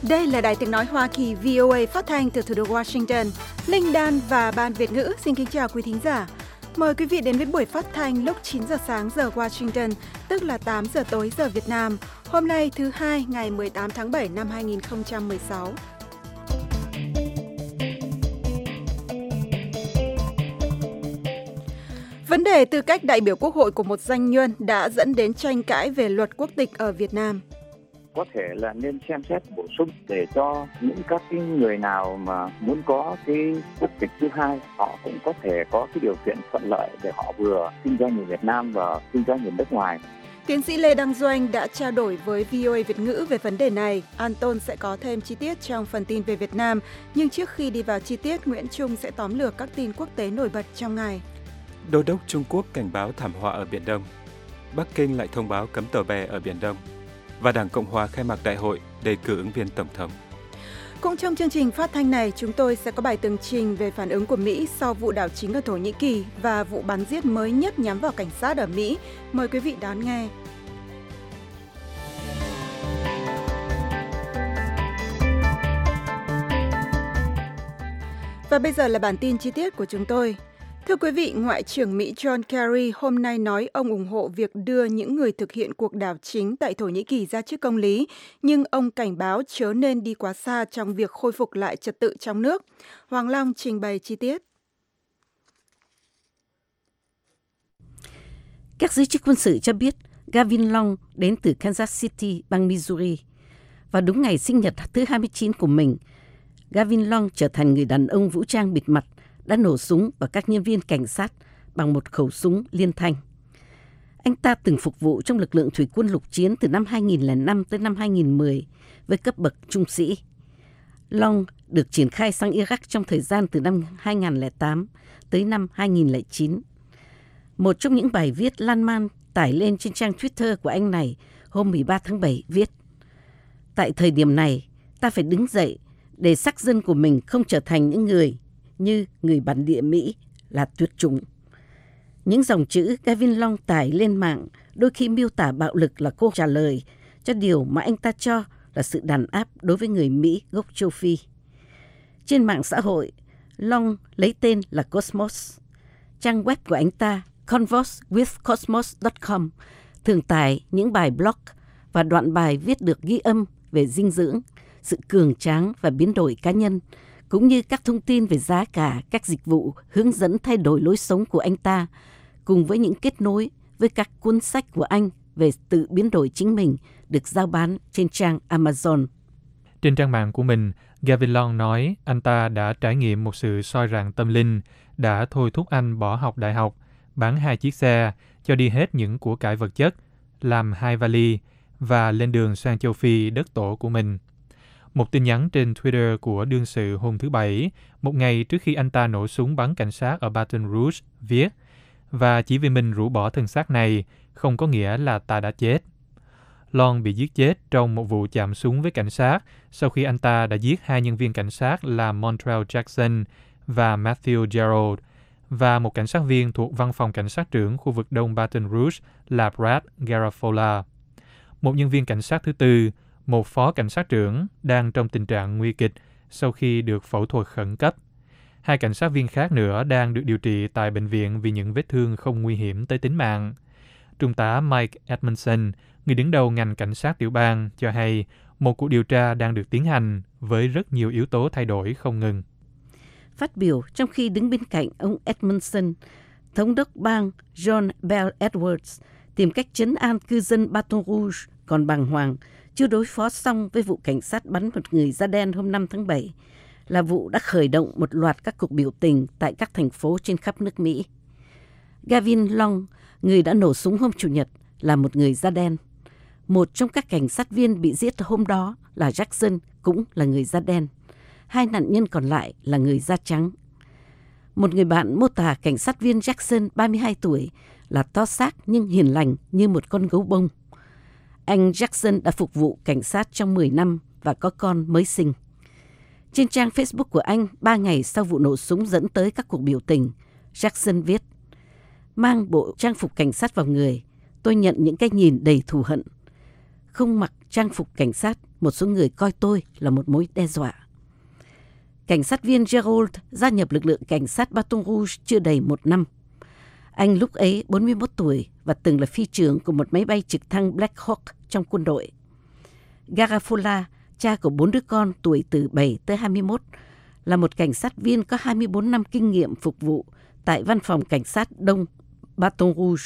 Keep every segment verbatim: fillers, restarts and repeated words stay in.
Đây là Đài Tiếng Nói Hoa Kỳ vê o a phát thanh từ thủ đô Washington. Linh Đan và Ban Việt ngữ xin kính chào quý thính giả. Mời quý vị đến với buổi phát thanh lúc chín giờ sáng giờ Washington, tức là tám giờ tối giờ Việt Nam. Hôm nay thứ hai ngày mười tám tháng bảy năm hai nghìn không trăm mười sáu. Vấn đề tư cách đại biểu Quốc hội của một doanh nhân đã dẫn đến tranh cãi về luật quốc tịch ở Việt Nam. Có thể là nên xem xét bổ sung để cho những các cái người nào mà muốn có cái quốc tịch thứ hai, họ cũng có thể có cái điều kiện thuận lợi để họ vừa kinh doanh ở Việt Nam và kinh doanh ở nước ngoài. Tiến sĩ Lê Đăng Doanh đã trao đổi với vê o a Việt ngữ về vấn đề này. Anton sẽ có thêm chi tiết trong phần tin về Việt Nam. Nhưng trước khi đi vào chi tiết, Nguyễn Trung sẽ tóm lược các tin quốc tế nổi bật trong ngày. Đô đốc Trung Quốc cảnh báo thảm họa ở Biển Đông. Bắc Kinh lại thông báo cấm tàu bè ở Biển Đông. Và Đảng Cộng hòa khai mạc đại hội đề cử ứng viên tổng thống. Cũng trong chương trình phát thanh này, chúng tôi sẽ có bài tường trình về phản ứng của Mỹ sau vụ đảo chính ở Thổ Nhĩ Kỳ và vụ bắn giết mới nhất nhắm vào cảnh sát ở Mỹ. Mời quý vị đón nghe. Và bây giờ là bản tin chi tiết của chúng tôi. Thưa quý vị, Ngoại trưởng Mỹ John Kerry hôm nay nói ông ủng hộ việc đưa những người thực hiện cuộc đảo chính tại Thổ Nhĩ Kỳ ra trước công lý, nhưng ông cảnh báo chớ nên đi quá xa trong việc khôi phục lại trật tự trong nước. Hoàng Long trình bày chi tiết. Các giới chức quân sự cho biết Gavin Long đến từ Kansas City, bang Missouri. Và đúng ngày sinh nhật thứ hai mươi chín của mình, Gavin Long trở thành người đàn ông vũ trang bịt mặt đã nổ súng vào các nhân viên cảnh sát bằng một khẩu súng liên thanh. Anh ta từng phục vụ trong lực lượng thủy quân lục chiến từ năm hai nghìn lẻ năm tới năm hai nghìn không trăm mười với cấp bậc trung sĩ. Long được triển khai sang Iraq trong thời gian từ năm hai nghìn không trăm lẻ tám tới năm hai nghìn không trăm lẻ chín. Một trong những bài viết lan man tải lên trên trang Twitter của anh này hôm mười ba tháng bảy viết: tại thời điểm này, ta phải đứng dậy để sắc dân của mình không trở thành những người như người bản địa Mỹ là tuyệt chủng. Những dòng chữ Gavin Long tải lên mạng đôi khi miêu tả bạo lực là câu trả lời cho điều mà anh ta cho là sự đàn áp đối với người Mỹ gốc châu Phi. Trên mạng xã hội, Long lấy tên là Cosmos. Trang web của anh ta converse with cosmos chấm com thường tải những bài blog và đoạn bài viết được ghi âm về dinh dưỡng, sự cường tráng và biến đổi cá nhân, cũng như các thông tin về giá cả các dịch vụ hướng dẫn thay đổi lối sống của anh ta, cùng với những kết nối với các cuốn sách của anh về tự biến đổi chính mình được giao bán trên trang Amazon. Trên trang mạng của mình, Gavin Long nói anh ta đã trải nghiệm một sự soi rạng tâm linh, đã thôi thúc anh bỏ học đại học, bán hai chiếc xe, cho đi hết những của cải vật chất, làm hai vali và lên đường sang châu Phi, đất tổ của mình. Một tin nhắn trên Twitter của đương sự hôm thứ Bảy, một ngày trước khi anh ta nổ súng bắn cảnh sát ở Baton Rouge, viết: và chỉ vì mình rũ bỏ thân xác này, không có nghĩa là ta đã chết. Long bị giết chết trong một vụ chạm súng với cảnh sát sau khi anh ta đã giết hai nhân viên cảnh sát là Montrell Jackson và Matthew Gerald, và một cảnh sát viên thuộc văn phòng cảnh sát trưởng khu vực đông Baton Rouge là Brad Garafola. Một nhân viên cảnh sát thứ tư, một phó cảnh sát trưởng, đang trong tình trạng nguy kịch sau khi được phẫu thuật khẩn cấp. Hai cảnh sát viên khác nữa đang được điều trị tại bệnh viện vì những vết thương không nguy hiểm tới tính mạng. Trung tá Mike Edmondson, người đứng đầu ngành cảnh sát tiểu bang, cho hay một cuộc điều tra đang được tiến hành với rất nhiều yếu tố thay đổi không ngừng. Phát biểu trong khi đứng bên cạnh ông Edmondson, thống đốc bang John Bell Edwards tìm cách trấn an cư dân Baton Rouge còn bàng hoàng chưa đối phó xong với vụ cảnh sát bắn một người da đen hôm năm tháng bảy, là vụ đã khởi động một loạt các cuộc biểu tình tại các thành phố trên khắp nước Mỹ. Gavin Long, người đã nổ súng hôm Chủ nhật, là một người da đen. Một trong các cảnh sát viên bị giết hôm đó là Jackson, cũng là người da đen. Hai nạn nhân còn lại là người da trắng. Một người bạn mô tả cảnh sát viên Jackson, ba mươi hai tuổi, là to xác nhưng hiền lành như một con gấu bông. Anh Jackson đã phục vụ cảnh sát trong mười năm và có con mới sinh. Trên trang Facebook của anh, ba ngày sau vụ nổ súng dẫn tới các cuộc biểu tình, Jackson viết: mang bộ trang phục cảnh sát vào người, tôi nhận những cái nhìn đầy thù hận. không mặc trang phục cảnh sát, một số người coi tôi là một mối đe dọa. Cảnh sát viên Gerald gia nhập lực lượng cảnh sát Baton Rouge chưa đầy một năm. Anh lúc ấy bốn mươi mốt tuổi và từng là phi trưởng của một máy bay trực thăng Black Hawk trong quân đội. Garafula, cha của bốn đứa con tuổi từ bảy tới hai mươi mốt, là một cảnh sát viên có hai mươi bốn năm kinh nghiệm phục vụ tại văn phòng cảnh sát Đông Baton Rouge.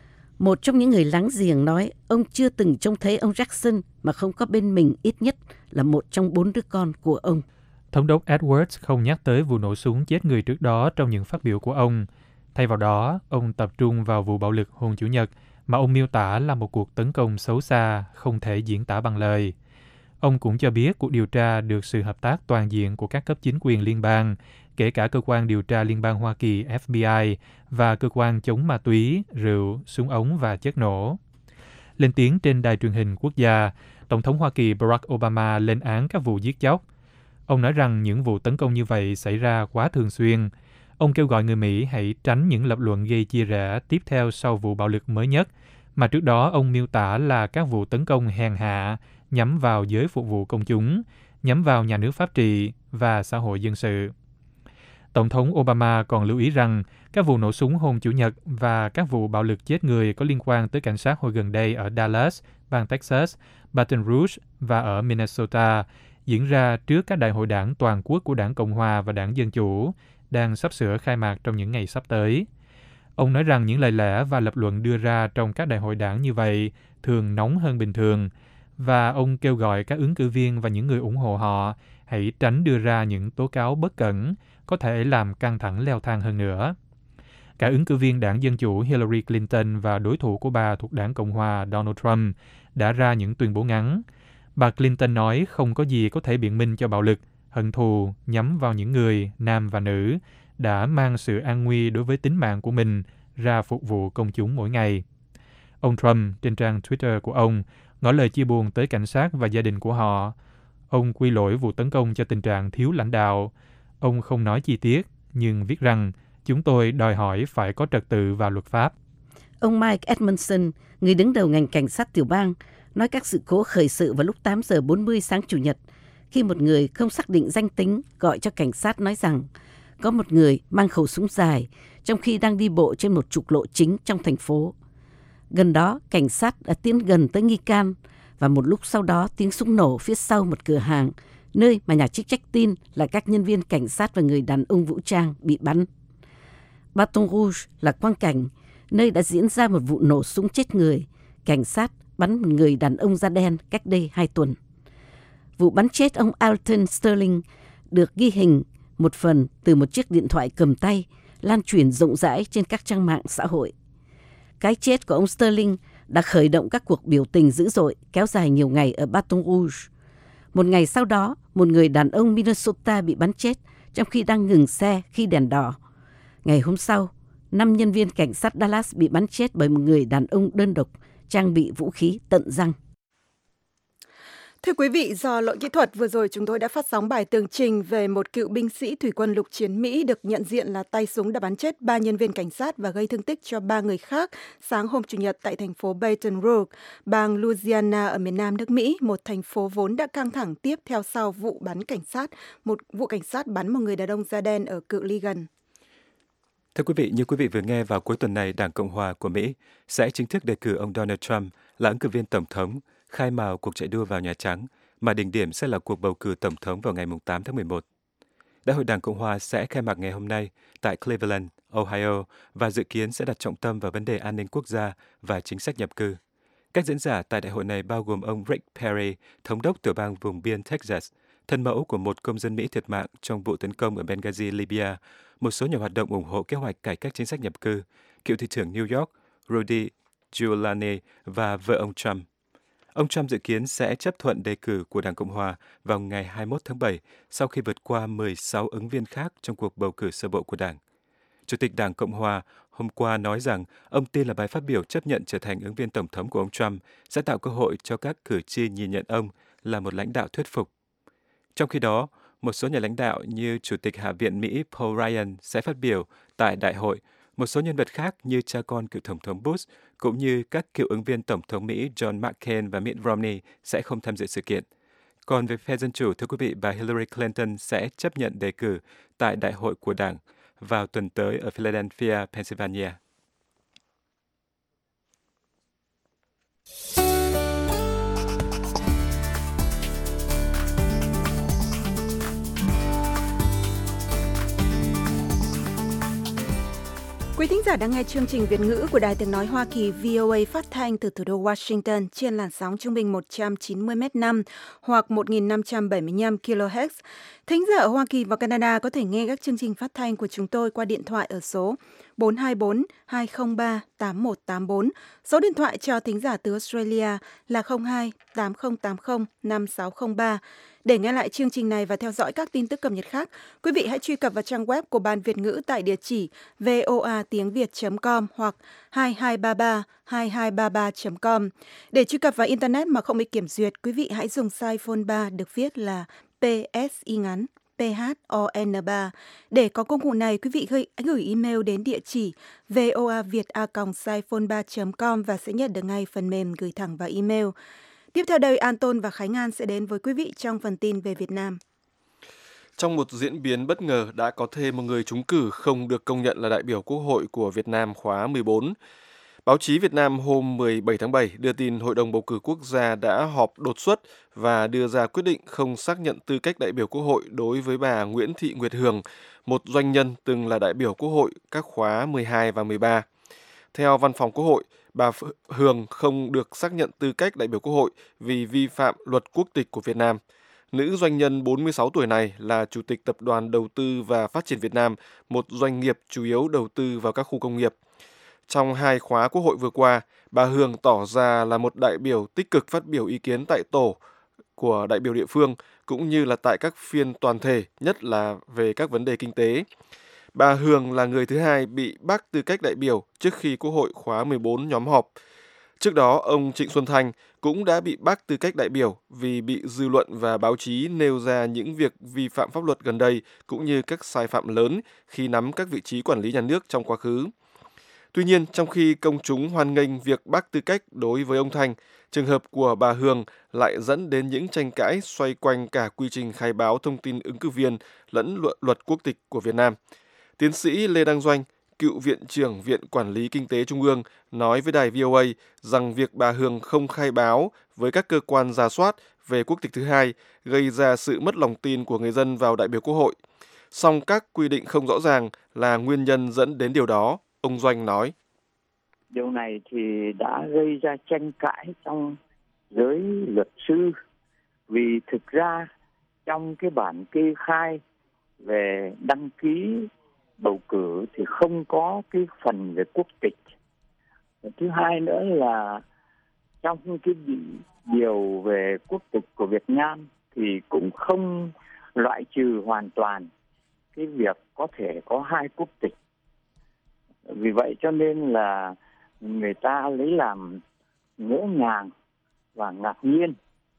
Một trong những người láng giềng nói ông chưa từng trông thấy ông Jackson mà không có bên mình ít nhất là một trong bốn đứa con của ông. Thống đốc Edwards không nhắc tới vụ nổ súng chết người trước đó trong những phát biểu của ông. Thay vào đó, ông tập trung vào vụ bạo lực hôm Chủ nhật mà ông miêu tả là một cuộc tấn công xấu xa, không thể diễn tả bằng lời. Ông cũng cho biết cuộc điều tra được sự hợp tác toàn diện của các cấp chính quyền liên bang, kể cả cơ quan điều tra liên bang Hoa Kỳ F B I và cơ quan chống ma túy, rượu, súng ống và chất nổ. Lên tiếng trên đài truyền hình quốc gia, Tổng thống Hoa Kỳ Barack Obama lên án các vụ giết chóc. Ông nói rằng những vụ tấn công như vậy xảy ra quá thường xuyên. Ông kêu gọi người Mỹ hãy tránh những lập luận gây chia rẽ tiếp theo sau vụ bạo lực mới nhất, mà trước đó ông miêu tả là các vụ tấn công hèn hạ nhắm vào giới phục vụ công chúng, nhắm vào nhà nước pháp trị và xã hội dân sự. Tổng thống Obama còn lưu ý rằng các vụ nổ súng hôm Chủ nhật và các vụ bạo lực chết người có liên quan tới cảnh sát hồi gần đây ở Dallas, bang Texas, Baton Rouge và ở Minnesota diễn ra trước các đại hội đảng toàn quốc của Đảng Cộng Hòa và Đảng Dân Chủ đang sắp sửa khai mạc trong những ngày sắp tới. Ông nói rằng những lời lẽ và lập luận đưa ra trong các đại hội đảng như vậy thường nóng hơn bình thường, và ông kêu gọi các ứng cử viên và những người ủng hộ họ hãy tránh đưa ra những tố cáo bất cẩn có thể làm căng thẳng leo thang hơn nữa. Cả ứng cử viên Đảng Dân Chủ Hillary Clinton và đối thủ của bà thuộc Đảng Cộng Hòa Donald Trump đã ra những tuyên bố ngắn. Bà Clinton nói không có gì có thể biện minh cho bạo lực, hận thù nhắm vào những người, nam và nữ, đã mang sự an nguy đối với tính mạng của mình ra phục vụ công chúng mỗi ngày. Ông Trump trên trang Twitter của ông ngỏ lời chia buồn tới cảnh sát và gia đình của họ. Ông quy lỗi vụ tấn công cho tình trạng thiếu lãnh đạo. Ông không nói chi tiết, nhưng viết rằng chúng tôi đòi hỏi phải có trật tự và luật pháp. Ông Mike Edmondson, người đứng đầu ngành cảnh sát tiểu bang, nói các sự cố khởi sự vào lúc tám giờ bốn mươi sáng Chủ nhật, khi một người không xác định danh tính gọi cho cảnh sát nói rằng có một người mang khẩu súng dài trong khi đang đi bộ trên một trục lộ chính trong thành phố. Gần đó, cảnh sát đã tiến gần tới nghi can và một lúc sau đó tiếng súng nổ phía sau một cửa hàng, nơi mà nhà chức trách tin là các nhân viên cảnh sát và người đàn ông vũ trang bị bắn. Baton Rouge là quang cảnh nơi đã diễn ra một vụ nổ súng chết người. Cảnh sát bắn một người đàn ông da đen cách đây hai tuần. Vụ bắn chết ông Alton Sterling được ghi hình một phần từ một chiếc điện thoại cầm tay lan truyền rộng rãi trên các trang mạng xã hội. Cái chết của ông Sterling đã khởi động các cuộc biểu tình dữ dội kéo dài nhiều ngày ở Baton Rouge. Một ngày sau đó, một người đàn ông Minnesota bị bắn chết trong khi đang ngừng xe khi đèn đỏ. Ngày hôm sau, năm nhân viên cảnh sát Dallas bị bắn chết bởi một người đàn ông đơn độc trang bị vũ khí tận răng. Thưa quý vị, do lỗi kỹ thuật vừa rồi chúng tôi đã phát sóng bài tường trình về một cựu binh sĩ thủy quân lục chiến Mỹ được nhận diện là tay súng đã bắn chết ba nhân viên cảnh sát và gây thương tích cho ba người khác sáng hôm Chủ nhật tại thành phố Baton Rouge, bang Louisiana ở miền nam nước Mỹ, một thành phố vốn đã căng thẳng tiếp theo sau vụ bắn cảnh sát, một vụ cảnh sát bắn một người đàn ông da đen ở cự ly gần. Thưa quý vị, như quý vị vừa nghe, vào cuối tuần này, Đảng Cộng Hòa của Mỹ sẽ chính thức đề cử ông Donald Trump là ứng cử viên tổng thống, khai mào cuộc chạy đua vào Nhà Trắng, mà đỉnh điểm sẽ là cuộc bầu cử tổng thống vào ngày tám tháng mười một. Đại hội Đảng Cộng Hòa sẽ khai mạc ngày hôm nay tại Cleveland, Ohio, và dự kiến sẽ đặt trọng tâm vào vấn đề an ninh quốc gia và chính sách nhập cư. Các diễn giả tại đại hội này bao gồm ông Rick Perry, thống đốc tiểu bang vùng biên Texas, thân mẫu của một công dân Mỹ thiệt mạng trong vụ tấn công ở Benghazi, Libya, một số nhà hoạt động ủng hộ kế hoạch cải cách chính sách nhập cư, cựu thị trưởng New York Rudy Giuliani và vợ ông Trump. Ông Trump dự kiến sẽ chấp thuận đề cử của Đảng Cộng Hòa vào ngày hai mươi mốt tháng bảy sau khi vượt qua mười sáu ứng viên khác trong cuộc bầu cử sơ bộ của Đảng. Chủ tịch Đảng Cộng Hòa hôm qua nói rằng ông tin là bài phát biểu chấp nhận trở thành ứng viên tổng thống của ông Trump sẽ tạo cơ hội cho các cử tri nhìn nhận ông là một lãnh đạo thuyết phục. Trong khi đó, một số nhà lãnh đạo như Chủ tịch Hạ viện Mỹ Paul Ryan sẽ phát biểu tại đại hội, Một số nhân vật khác như cha con cựu Tổng thống Bush cũng như các cựu ứng viên Tổng thống Mỹ John McCain và Mitt Romney sẽ không tham dự sự kiện. Còn về phe Dân Chủ, thưa quý vị, bà Hillary Clinton sẽ chấp nhận đề cử tại đại hội của đảng vào tuần tới ở Philadelphia, Pennsylvania. Quý thính giả đang nghe chương trình Việt ngữ của Đài Tiếng nói Hoa Kỳ vê o a phát thanh từ thủ đô Washington trên làn sóng trung bình một trăm chín mươi mét năm hoặc một nghìn năm trăm bảy mươi lăm ki lô héc. Thính giả ở Hoa Kỳ và Canada có thể nghe các chương trình phát thanh của chúng tôi qua điện thoại ở số bốn hai bốn hai không ba tám một tám bốn. Số điện thoại cho thính giả từ Australia là không hai tám không tám không năm sáu không ba. Để nghe lại chương trình này và theo dõi các tin tức cập nhật khác, quý vị hãy truy cập vào trang web của Ban Việt ngữ tại địa chỉ voa tiếng việt chấm com hoặc hai hai ba ba hai hai ba ba chấm com. Để truy cập vào Internet mà không bị kiểm duyệt, quý vị hãy dùng size phone ba được viết là pê ét y ngắn pê hát o en ba. Để có công cụ này, quý vị gửi, gửi email đến địa chỉ voaviet a còng size phone ba chấm com và sẽ nhận được ngay phần mềm gửi thẳng vào email. Tiếp theo đây, Anton và Khánh An sẽ đến với quý vị trong phần tin về Việt Nam. Trong một diễn biến bất ngờ, đã có thêm một người trúng cử không được công nhận là đại biểu Quốc hội của Việt Nam khóa mười bốn. Báo chí Việt Nam hôm mười bảy tháng bảy đưa tin Hội đồng Bầu cử Quốc gia đã họp đột xuất và đưa ra quyết định không xác nhận tư cách đại biểu Quốc hội đối với bà Nguyễn Thị Nguyệt Hường, một doanh nhân từng là đại biểu Quốc hội các khóa mười hai và mười ba. Theo Văn phòng Quốc hội, bà Hường không được xác nhận tư cách đại biểu Quốc hội vì vi phạm luật quốc tịch của Việt Nam. Nữ doanh nhân bốn mươi sáu tuổi này là Chủ tịch Tập đoàn Đầu tư và Phát triển Việt Nam, một doanh nghiệp chủ yếu đầu tư vào các khu công nghiệp. Trong hai khóa Quốc hội vừa qua, bà Hường tỏ ra là một đại biểu tích cực phát biểu ý kiến tại tổ của đại biểu địa phương, cũng như là tại các phiên toàn thể, nhất là về các vấn đề kinh tế. Bà Hường là người thứ hai bị bác tư cách đại biểu trước khi Quốc hội khóa mười bốn nhóm họp. Trước đó, ông Trịnh Xuân Thanh cũng đã bị bác tư cách đại biểu vì bị dư luận và báo chí nêu ra những việc vi phạm pháp luật gần đây cũng như các sai phạm lớn khi nắm các vị trí quản lý nhà nước trong quá khứ. Tuy nhiên, trong khi công chúng hoan nghênh việc bác tư cách đối với ông Thanh, trường hợp của bà Hường lại dẫn đến những tranh cãi xoay quanh cả quy trình khai báo thông tin ứng cử viên lẫn luật quốc tịch của Việt Nam. Tiến sĩ Lê Đăng Doanh, cựu Viện trưởng Viện Quản lý Kinh tế Trung ương, nói với đài vê o a rằng việc bà Hường không khai báo với các cơ quan rà soát về quốc tịch thứ hai gây ra sự mất lòng tin của người dân vào đại biểu Quốc hội. Song các quy định không rõ ràng là nguyên nhân dẫn đến điều đó, ông Doanh nói. Điều này thì đã gây ra tranh cãi trong giới luật sư, vì thực ra trong cái bản kê khai về đăng ký bầu cử thì không có cái phần về quốc tịch. Thứ hai nữa là trong cái điều về quốc tịch của Việt Nam thì cũng không loại trừ hoàn toàn cái việc có thể có hai quốc tịch. Vì vậy cho nên là người ta lấy làm ngỡ ngàng và ngạc nhiên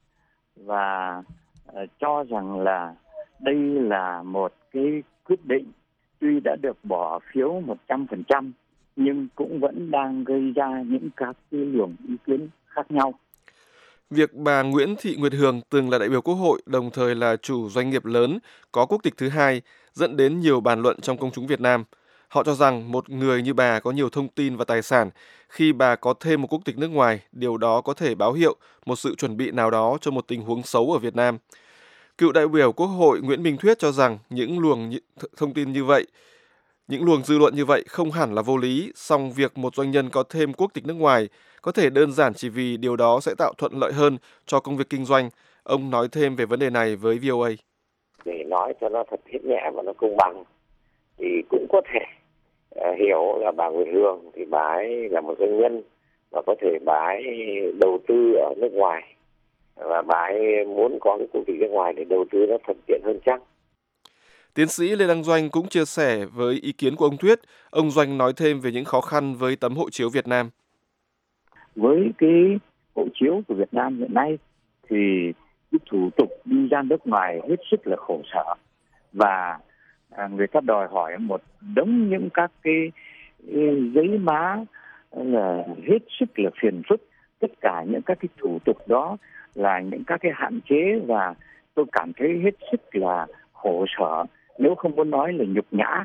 và uh, cho rằng là đây là một cái quyết định tuy đã được bỏ phiếu một trăm phần trăm nhưng cũng vẫn đang gây ra những các cái luồng ý kiến khác nhau. Việc bà Nguyễn Thị Nguyệt Hường từng là đại biểu Quốc hội, đồng thời là chủ doanh nghiệp lớn có quốc tịch thứ hai, dẫn đến nhiều bàn luận trong công chúng Việt Nam. Họ cho rằng một người như bà có nhiều thông tin và tài sản, khi bà có thêm một quốc tịch nước ngoài, điều đó có thể báo hiệu một sự chuẩn bị nào đó cho một tình huống xấu ở Việt Nam. Cựu đại biểu Quốc hội Nguyễn Minh Thuyết cho rằng những luồng thông tin như vậy, những luồng dư luận như vậy không hẳn là vô lý, song việc một doanh nhân có thêm quốc tịch nước ngoài có thể đơn giản chỉ vì điều đó sẽ tạo thuận lợi hơn cho công việc kinh doanh. Ông nói thêm về vấn đề này với vê o a. Để nói cho nó thật thiết nhẹ và nó công bằng, thì cũng có thể uh, hiểu là bà Nguyệt Hường thì bà ấy là một doanh nhân và có thể bà ấy đầu tư ở nước ngoài và bà ấy muốn có cái quốc tịch nước ngoài để đầu tư nó thuận tiện hơn chắc. Tiến sĩ Lê Đăng Doanh cũng chia sẻ với ý kiến của ông Thuyết. Ông Doanh nói thêm về những khó khăn với tấm hộ chiếu Việt Nam. Với cái hộ chiếu của Việt Nam hiện nay thì cái thủ tục đi ra nước ngoài hết sức là khổ sở và à, người ta đòi hỏi một đống những các cái giấy má là hết sức là phiền phức. Tất cả những các cái thủ tục đó là những các cái hạn chế và tôi cảm thấy hết sức là khổ sở, nếu không muốn nói là nhục nhã.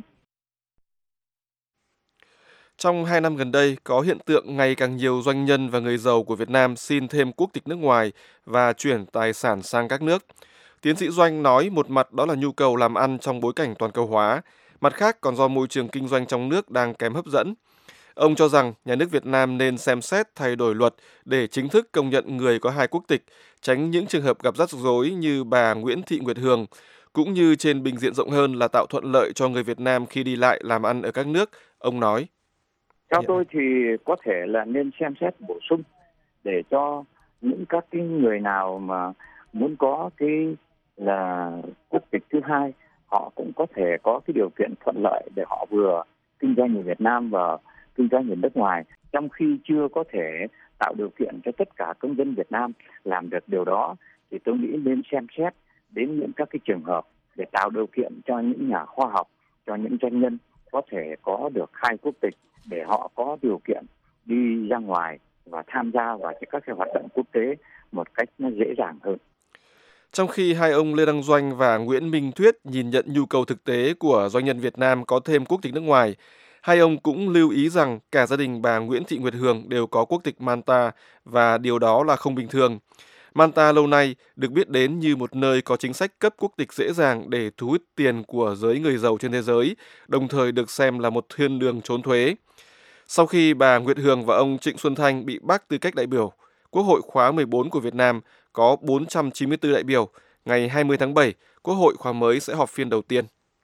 Trong hai năm gần đây, có hiện tượng ngày càng nhiều doanh nhân và người giàu của Việt Nam xin thêm quốc tịch nước ngoài và chuyển tài sản sang các nước. Tiến sĩ Doanh nói một mặt đó là nhu cầu làm ăn trong bối cảnh toàn cầu hóa, mặt khác còn do môi trường kinh doanh trong nước đang kém hấp dẫn. Ông cho rằng nhà nước Việt Nam nên xem xét thay đổi luật để chính thức công nhận người có hai quốc tịch, tránh những trường hợp gặp rắc rối như bà Nguyễn Thị Nguyệt Hường, cũng như trên bình diện rộng hơn là tạo thuận lợi cho người Việt Nam khi đi lại làm ăn ở các nước, ông nói. Theo tôi thì có thể là nên xem xét bổ sung để cho những các cái người nào mà muốn có cái là quốc tịch thứ hai, họ cũng có thể có cái điều kiện thuận lợi để họ vừa kinh doanh ở Việt Nam và kinh doanh ở nước ngoài, trong khi chưa có thể tạo điều kiện cho tất cả công dân Việt Nam làm được điều đó, thì tôi nghĩ nên xem xét đến những các cái trường hợp để tạo điều kiện cho những nhà khoa học, cho những doanh nhân có thể có được hai quốc tịch để họ có điều kiện đi ra ngoài và tham gia vào các cái hoạt động quốc tế một cách nó dễ dàng hơn. Trong khi hai ông Lê Đăng Doanh và Nguyễn Minh Thuyết nhìn nhận nhu cầu thực tế của doanh nhân Việt Nam có thêm quốc tịch nước ngoài, hai ông cũng lưu ý rằng cả gia đình bà Nguyễn Thị Nguyệt Hường đều có quốc tịch Malta và điều đó là không bình thường. Malta lâu nay được biết đến như một nơi có chính sách cấp quốc tịch dễ dàng để thu hút tiền của giới người giàu trên thế giới, đồng thời được xem là một thiên đường trốn thuế. Sau khi bà Nguyệt Hường và ông Trịnh Xuân Thanh bị bác tư cách đại biểu, Quốc hội khóa mười bốn của Việt Nam có bốn trăm chín mươi tư đại biểu. Ngày hai mươi tháng bảy, Quốc hội khóa mới sẽ họp phiên đầu tiên.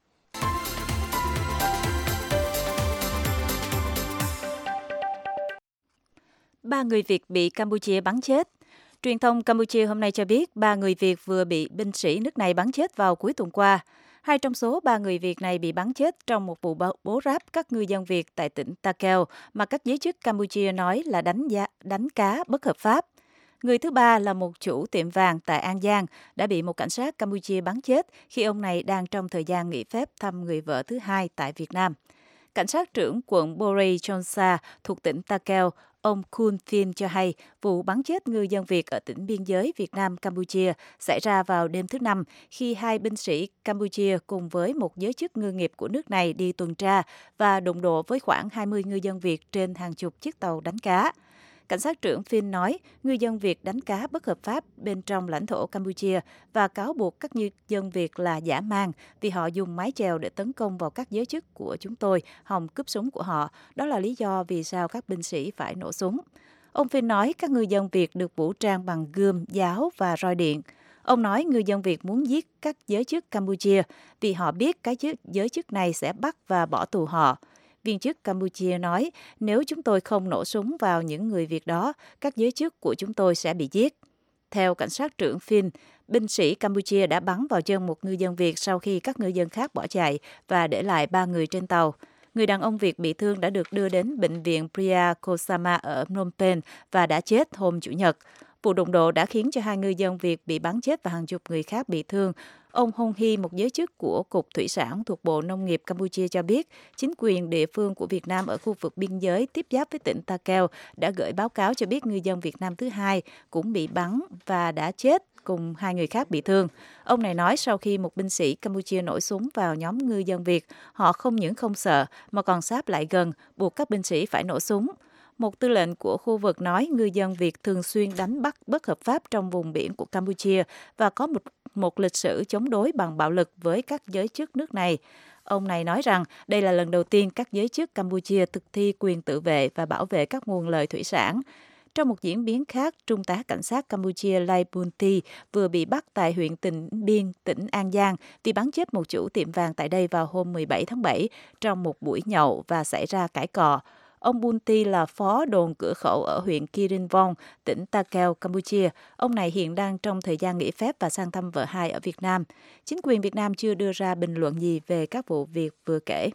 Ba người Việt bị Campuchia bắn chết. Truyền thông Campuchia hôm nay cho biết ba người Việt vừa bị binh sĩ nước này bắn chết vào cuối tuần qua. Hai trong số ba người Việt này bị bắn chết trong một vụ bố ráp các ngư dân Việt tại tỉnh Takeo mà các giới chức Campuchia nói là đánh, giá, đánh cá bất hợp pháp. Người thứ ba là một chủ tiệm vàng tại An Giang đã bị một cảnh sát Campuchia bắn chết khi ông này đang trong thời gian nghỉ phép thăm người vợ thứ hai tại Việt Nam. Cảnh sát trưởng quận Borei Chonsa thuộc tỉnh Takeo, ông Kun Phin cho hay vụ bắn chết ngư dân Việt ở tỉnh biên giới Việt Nam-Campuchia xảy ra vào đêm thứ Năm khi hai binh sĩ Campuchia cùng với một giới chức ngư nghiệp của nước này đi tuần tra và đụng độ với khoảng hai mươi ngư dân Việt trên hàng chục chiếc tàu đánh cá. Cảnh sát trưởng Phin nói ngư dân Việt đánh cá bất hợp pháp bên trong lãnh thổ Campuchia và cáo buộc các ngư dân Việt là dã man vì họ dùng mái chèo để tấn công vào các giới chức của chúng tôi, hòng cướp súng của họ. Đó là lý do vì sao các binh sĩ phải nổ súng. Ông Phin nói các ngư dân Việt được vũ trang bằng gươm, giáo và roi điện. Ông nói ngư dân Việt muốn giết các giới chức Campuchia vì họ biết cái giới chức này sẽ bắt và bỏ tù họ. Viên chức Campuchia nói, nếu chúng tôi không nổ súng vào những người Việt đó, các giới chức của chúng tôi sẽ bị giết. Theo cảnh sát trưởng Phin, binh sĩ Campuchia đã bắn vào chân một ngư dân Việt sau khi các ngư dân khác bỏ chạy và để lại ba người trên tàu. Người đàn ông Việt bị thương đã được đưa đến bệnh viện Priya Kosama ở Phnom Penh và đã chết hôm Chủ nhật. Vụ đụng độ đã khiến cho hai ngư dân Việt bị bắn chết và hàng chục người khác bị thương. Ông Hong Hy, một giới chức của Cục Thủy sản thuộc Bộ Nông nghiệp Campuchia cho biết, chính quyền địa phương của Việt Nam ở khu vực biên giới tiếp giáp với tỉnh Takeo đã gửi báo cáo cho biết ngư dân Việt Nam thứ hai cũng bị bắn và đã chết, cùng hai người khác bị thương. Ông này nói sau khi một binh sĩ Campuchia nổ súng vào nhóm ngư dân Việt, họ không những không sợ mà còn sáp lại gần, buộc các binh sĩ phải nổ súng. Một tư lệnh của khu vực nói ngư dân Việt thường xuyên đánh bắt bất hợp pháp trong vùng biển của Campuchia và có một, một lịch sử chống đối bằng bạo lực với các giới chức nước này. Ông này nói rằng đây là lần đầu tiên các giới chức Campuchia thực thi quyền tự vệ và bảo vệ các nguồn lợi thủy sản. Trong một diễn biến khác, Trung tá Cảnh sát Campuchia Lai Bunti vừa bị bắt tại huyện Tịnh Biên, tỉnh An Giang vì bắn chết một chủ tiệm vàng tại đây vào hôm mười bảy tháng bảy trong một buổi nhậu và xảy ra cãi cọ. Ông Bunti là phó đồn cửa khẩu ở huyện Kirin Vong, tỉnh Takeo, Campuchia. Ông này hiện đang trong thời gian nghỉ phép và sang thăm vợ hai ở Việt Nam. Chính quyền Việt Nam chưa đưa ra bình luận gì về các vụ việc vừa kể.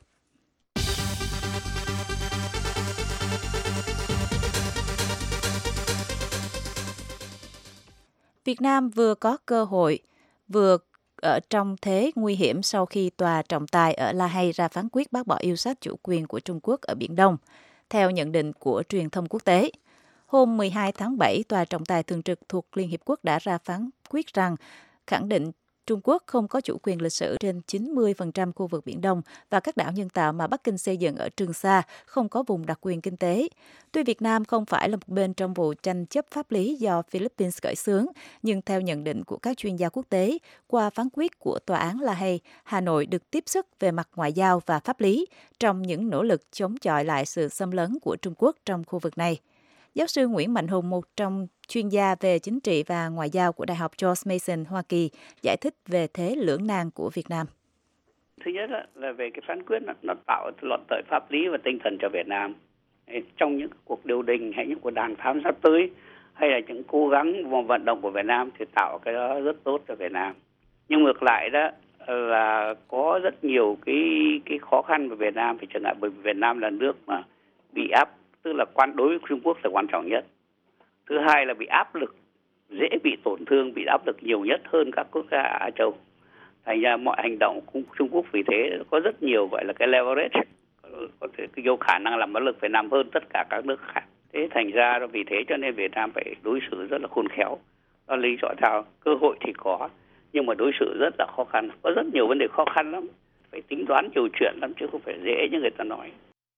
Việt Nam vừa có cơ hội, vừa ở trong thế nguy hiểm sau khi tòa trọng tài ở La Hay ra phán quyết bác bỏ yêu sách chủ quyền của Trung Quốc ở Biển Đông, theo nhận định của truyền thông quốc tế. Hôm mười hai tháng bảy, tòa trọng tài thường trực thuộc Liên Hiệp Quốc đã ra phán quyết rằng khẳng định Trung Quốc không có chủ quyền lịch sử trên chín mươi phần trăm khu vực Biển Đông và các đảo nhân tạo mà Bắc Kinh xây dựng ở Trường Sa không có vùng đặc quyền kinh tế. Tuy Việt Nam không phải là một bên trong vụ tranh chấp pháp lý do Philippines khởi xướng, nhưng theo nhận định của các chuyên gia quốc tế, qua phán quyết của Tòa án La Hay, Hà Nội được tiếp sức về mặt ngoại giao và pháp lý trong những nỗ lực chống chọi lại sự xâm lấn của Trung Quốc trong khu vực này. Giáo sư Nguyễn Mạnh Hùng, một trong chuyên gia về chính trị và ngoại giao của Đại học George Mason, Hoa Kỳ, giải thích về thế lưỡng nan của Việt Nam. Thứ nhất là về cái phán quyết nó, nó tạo thuận lợi pháp lý và tinh thần cho Việt Nam. Trong những cuộc điều đình hay những cuộc đàm phán sắp tới hay là những cố gắng vận động của Việt Nam thì tạo cái đó rất tốt cho Việt Nam. Nhưng ngược lại đó là có rất nhiều cái cái khó khăn của Việt Nam, vì chẳng hạn bởi vì Việt Nam là nước mà bị áp, tức là quan đối với Trung Quốc là quan trọng nhất. Thứ hai là bị áp lực, dễ bị tổn thương, bị áp lực nhiều nhất hơn các quốc gia Á Châu. Thành ra mọi hành động của Trung Quốc vì thế có rất nhiều gọi là cái leverage, có thể nhiều khả năng làm áp lực Việt Nam hơn tất cả các nước khác. Thế thành ra vì thế cho nên Việt Nam phải đối xử rất là khôn khéo. Đó là lý do sao cơ hội thì có, nhưng mà đối xử rất là khó khăn. Có rất nhiều vấn đề khó khăn lắm, phải tính toán nhiều chuyện lắm chứ không phải dễ như người ta nói.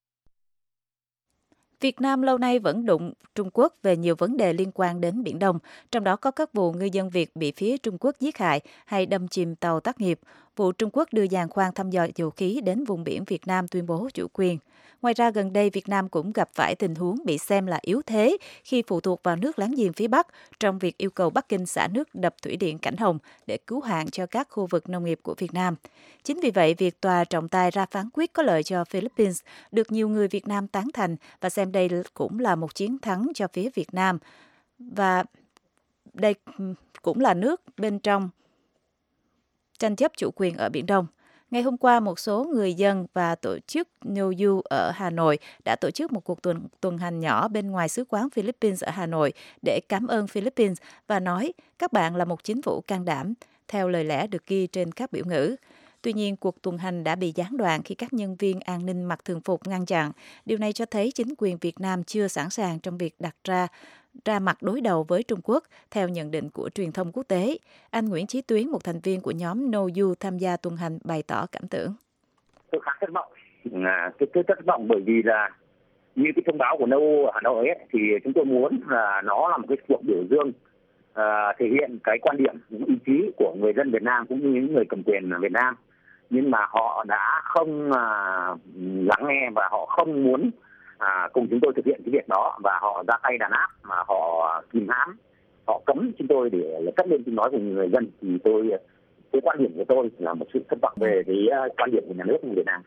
Việt Nam lâu nay vẫn đụng Trung Quốc về nhiều vấn đề liên quan đến Biển Đông, trong đó có các vụ ngư dân Việt bị phía Trung Quốc giết hại hay đâm chìm tàu tác nghiệp, vụ Trung Quốc đưa giàn khoan thăm dò dầu khí đến vùng biển Việt Nam tuyên bố chủ quyền. Ngoài ra, gần đây Việt Nam cũng gặp phải tình huống bị xem là yếu thế khi phụ thuộc vào nước láng giềng phía Bắc trong việc yêu cầu Bắc Kinh xả nước đập thủy điện Cảnh Hồng để cứu hạn cho các khu vực nông nghiệp của Việt Nam. Chính vì vậy, việc tòa trọng tài ra phán quyết có lợi cho Philippines được nhiều người Việt Nam tán thành và xem đây cũng là một chiến thắng cho phía Việt Nam. Và đây cũng là nước bên trong tranh chấp chủ quyền ở Biển Đông. Ngày hôm qua, một số người dân và tổ chức No You ở Hà Nội đã tổ chức một cuộc tuần, tuần hành nhỏ bên ngoài Sứ quán Philippines ở Hà Nội để cảm ơn Philippines và nói các bạn là một chính phủ can đảm, theo lời lẽ được ghi trên các biểu ngữ. Tuy nhiên, cuộc tuần hành đã bị gián đoạn khi các nhân viên an ninh mặc thường phục ngăn chặn. Điều này cho thấy chính quyền Việt Nam chưa sẵn sàng trong việc đặt ra ra mặt đối đầu với Trung Quốc, theo nhận định của truyền thông quốc tế. Anh Nguyễn Chí Tuyến, một thành viên của nhóm No You tham gia tuần hành, bày tỏ cảm tưởng. Tôi khá thất vọng. À, tôi, tôi thất vọng bởi vì là như cái thông báo của No You ở Hà Nội ấy, thì chúng tôi muốn là nó là một cái cuộc biểu dương à, thể hiện cái quan điểm, những ý chí của người dân Việt Nam cũng như những người cầm quyền ở Việt Nam. Nhưng mà họ đã không à, lắng nghe và họ không muốn À, cùng chúng tôi thực hiện cái việc đó, và họ ra tay đàn áp, mà họ kìm hãm, họ cấm chúng tôi để cất lên tiếng nói của người dân. Thì tôi, cái quan điểm của tôi là một sự thất vọng về cái quan điểm của nhà nước Việt Nam.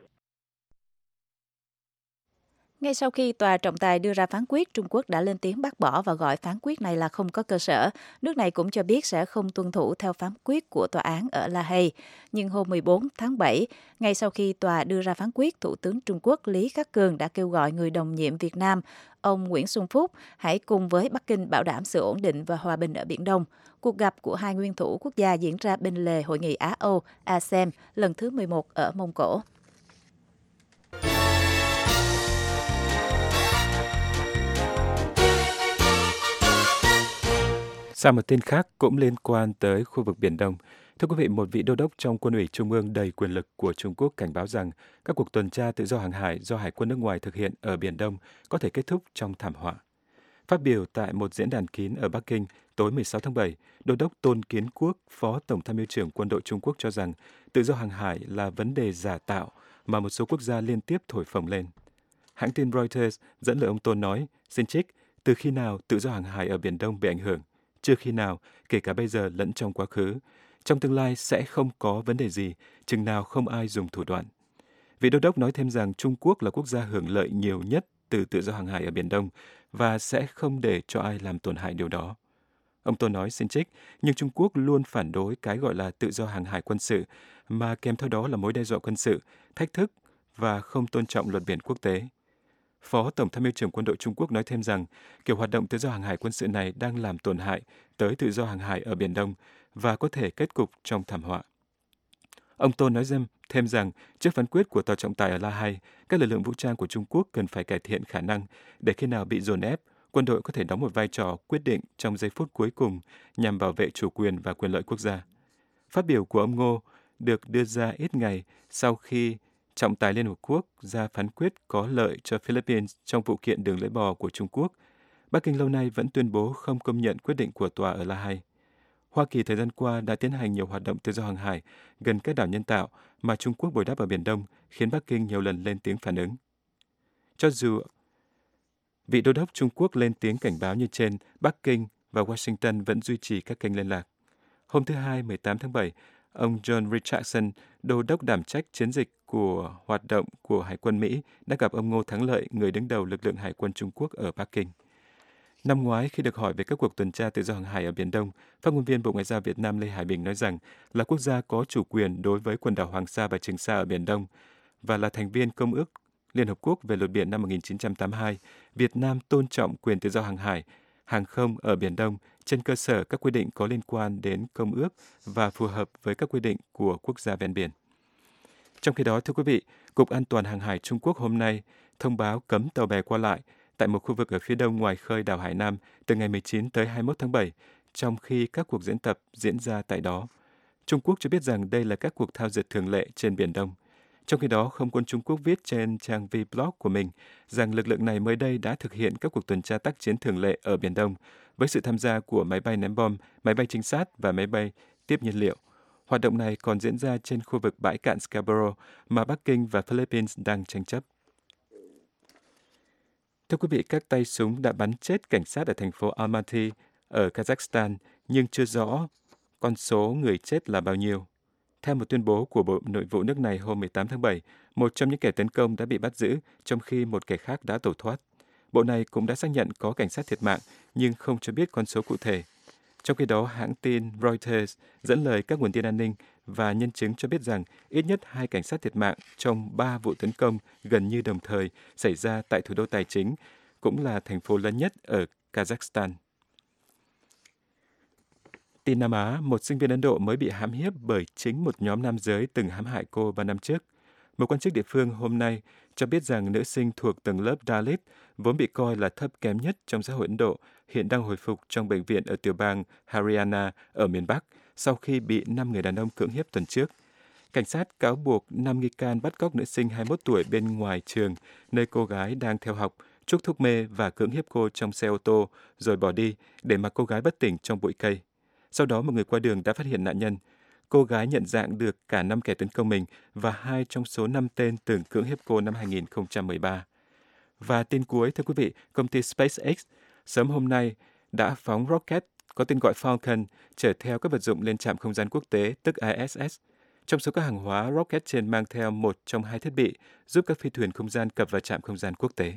Ngay sau khi tòa trọng tài đưa ra phán quyết, Trung Quốc đã lên tiếng bác bỏ và gọi phán quyết này là không có cơ sở. Nước này cũng cho biết sẽ không tuân thủ theo phán quyết của tòa án ở La Hay. Nhưng hôm mười bốn tháng bảy, ngay sau khi tòa đưa ra phán quyết, Thủ tướng Trung Quốc Lý Khắc Cường đã kêu gọi người đồng nhiệm Việt Nam, ông Nguyễn Xuân Phúc, hãy cùng với Bắc Kinh bảo đảm sự ổn định và hòa bình ở Biển Đông. Cuộc gặp của hai nguyên thủ quốc gia diễn ra bên lề Hội nghị Á-Âu a sê e m lần thứ mười một ở Mông Cổ. Sang một tin khác cũng liên quan tới khu vực Biển Đông. Thưa quý vị, một vị đô đốc trong quân ủy Trung ương đầy quyền lực của Trung Quốc cảnh báo rằng các cuộc tuần tra tự do hàng hải do Hải quân nước ngoài thực hiện ở Biển Đông có thể kết thúc trong thảm họa. Phát biểu tại một diễn đàn kín ở Bắc Kinh tối mười sáu tháng bảy, Đô đốc Tôn Kiến Quốc, Phó Tổng tham mưu trưởng quân đội Trung Quốc cho rằng tự do hàng hải là vấn đề giả tạo mà một số quốc gia liên tiếp thổi phồng lên. Hãng tin Reuters dẫn lời ông Tôn nói, xin trích, từ khi nào tự do hàng hải ở Biển Đông bị ảnh hưởng? Chưa khi nào, kể cả bây giờ lẫn trong quá khứ. Trong tương lai sẽ không có vấn đề gì, chừng nào không ai dùng thủ đoạn. Vị đô đốc nói thêm rằng Trung Quốc là quốc gia hưởng lợi nhiều nhất từ tự do hàng hải ở Biển Đông và sẽ không để cho ai làm tổn hại điều đó. Ông Tôn nói xin trích, nhưng Trung Quốc luôn phản đối cái gọi là tự do hàng hải quân sự, mà kèm theo đó là mối đe dọa quân sự, thách thức và không tôn trọng luật biển quốc tế. Phó Tổng tham mưu trưởng quân đội Trung Quốc nói thêm rằng kiểu hoạt động tự do hàng hải quân sự này đang làm tổn hại tới tự do hàng hải ở Biển Đông và có thể kết cục trong thảm họa. Ông Tôn nói thêm, thêm rằng trước phán quyết của tòa trọng tài ở La Hay, các lực lượng vũ trang của Trung Quốc cần phải cải thiện khả năng để khi nào bị dồn ép, quân đội có thể đóng một vai trò quyết định trong giây phút cuối cùng nhằm bảo vệ chủ quyền và quyền lợi quốc gia. Phát biểu của ông Ngô được đưa ra ít ngày sau khi trọng tài Liên Hợp Quốc ra phán quyết có lợi cho Philippines trong vụ kiện đường lưỡi bò của Trung Quốc. Bắc Kinh lâu nay vẫn tuyên bố không công nhận quyết định của tòa ở La Hay. Hoa Kỳ thời gian qua đã tiến hành nhiều hoạt động tự do hàng hải gần các đảo nhân tạo mà Trung Quốc bồi đắp ở Biển Đông, khiến Bắc Kinh nhiều lần lên tiếng phản ứng. Cho dù vị đô đốc Trung Quốc lên tiếng cảnh báo như trên, Bắc Kinh và Washington vẫn duy trì các kênh liên lạc. Hôm thứ Hai, mười tám tháng bảy, ông John Richardson, đô đốc đảm trách chiến dịch của hoạt động của Hải quân Mỹ, đã gặp ông Ngô Thắng Lợi, người đứng đầu lực lượng Hải quân Trung Quốc ở Bắc Kinh. Năm ngoái, khi được hỏi về các cuộc tuần tra tự do hàng hải ở Biển Đông, phát ngôn viên Bộ Ngoại giao Việt Nam Lê Hải Bình nói rằng là quốc gia có chủ quyền đối với quần đảo Hoàng Sa và Trường Sa ở Biển Đông và là thành viên Công ước Liên Hợp Quốc về luật biển năm một nghìn chín trăm tám mươi hai, Việt Nam tôn trọng quyền tự do hàng hải, hàng không ở Biển Đông trên cơ sở các quy định có liên quan đến Công ước và phù hợp với các quy định của quốc gia ven biển. Trong khi đó, thưa quý vị, Cục An toàn Hàng hải Trung Quốc hôm nay thông báo cấm tàu bè qua lại tại một khu vực ở phía đông ngoài khơi đảo Hải Nam từ ngày mười chín tới hai mươi mốt tháng bảy, trong khi các cuộc diễn tập diễn ra tại đó. Trung Quốc cho biết rằng đây là các cuộc thao dượt thường lệ trên Biển Đông. Trong khi đó, Không quân Trung Quốc viết trên trang Vblog của mình rằng lực lượng này mới đây đã thực hiện các cuộc tuần tra tác chiến thường lệ ở Biển Đông với sự tham gia của máy bay ném bom, máy bay trinh sát và máy bay tiếp nhiên liệu. Hoạt động này còn diễn ra trên khu vực bãi cạn Scarborough mà Bắc Kinh và Philippines đang tranh chấp. Thưa quý vị, các tay súng đã bắn chết cảnh sát ở thành phố Almaty ở Kazakhstan, nhưng chưa rõ con số người chết là bao nhiêu. Theo một tuyên bố của Bộ Nội vụ nước này hôm mười tám tháng bảy, một trong những kẻ tấn công đã bị bắt giữ, trong khi một kẻ khác đã tẩu thoát. Bộ này cũng đã xác nhận có cảnh sát thiệt mạng, nhưng không cho biết con số cụ thể. Trong khi đó, hãng tin Reuters dẫn lời các nguồn tin an ninh và nhân chứng cho biết rằng ít nhất hai cảnh sát thiệt mạng trong ba vụ tấn công gần như đồng thời xảy ra tại thủ đô tài chính, cũng là thành phố lớn nhất ở Kazakhstan. Tin Nam Á, một sinh viên Ấn Độ mới bị hãm hiếp bởi chính một nhóm nam giới từng hãm hại cô ba năm trước. Một quan chức địa phương hôm nay cho biết rằng nữ sinh thuộc tầng lớp Dalit, vốn bị coi là thấp kém nhất trong xã hội Ấn Độ, hiện đang hồi phục trong bệnh viện ở tiểu bang Haryana ở miền Bắc sau khi bị năm người đàn ông cưỡng hiếp tuần trước. Cảnh sát cáo buộc năm nghi can bắt cóc nữ sinh hai mươi mốt tuổi bên ngoài trường, nơi cô gái đang theo học, chuốc thuốc mê và cưỡng hiếp cô trong xe ô tô, rồi bỏ đi để mặc cô gái bất tỉnh trong bụi cây. Sau đó, một người qua đường đã phát hiện nạn nhân. Cô gái nhận dạng được cả năm kẻ tấn công mình và hai trong số năm tên từng cưỡng hiếp cô năm hai nghìn không trăm mười ba. Và tin cuối, thưa quý vị, công ty SpaceX sớm hôm nay đã phóng rocket có tên gọi Falcon chở theo các vật dụng lên trạm không gian quốc tế, tức I S S. Trong số các hàng hóa, rocket trên mang theo một trong hai thiết bị giúp các phi thuyền không gian cập vào trạm không gian quốc tế.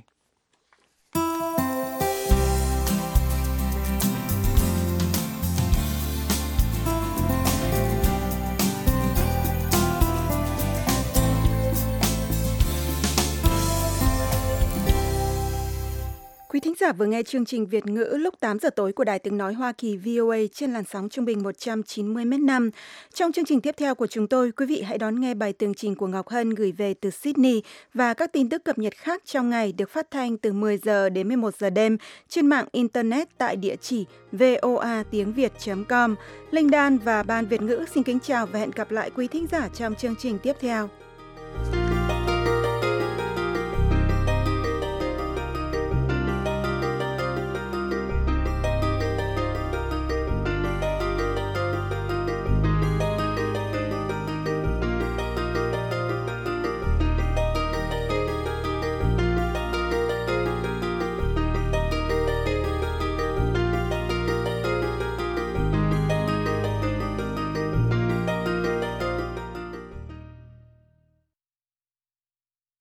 Quý thính giả vừa nghe chương trình Việt ngữ lúc tám giờ tối của Đài Tiếng Nói Hoa Kỳ V O A trên làn sóng trung bình một trăm chín mươi mét năm. Trong chương trình tiếp theo của chúng tôi, quý vị hãy đón nghe bài tường trình của Ngọc Hân gửi về từ Sydney và các tin tức cập nhật khác trong ngày được phát thanh từ mười giờ đến mười một giờ đêm trên mạng Internet tại địa chỉ voa tiếng việt chấm com. Linh Đan và Ban Việt ngữ xin kính chào và hẹn gặp lại quý thính giả trong chương trình tiếp theo.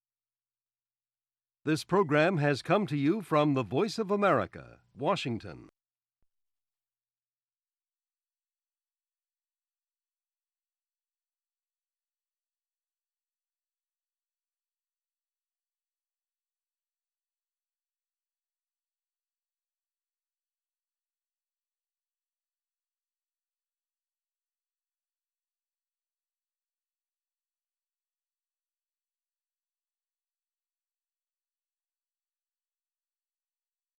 This program has come to you from the Voice of America, Washington.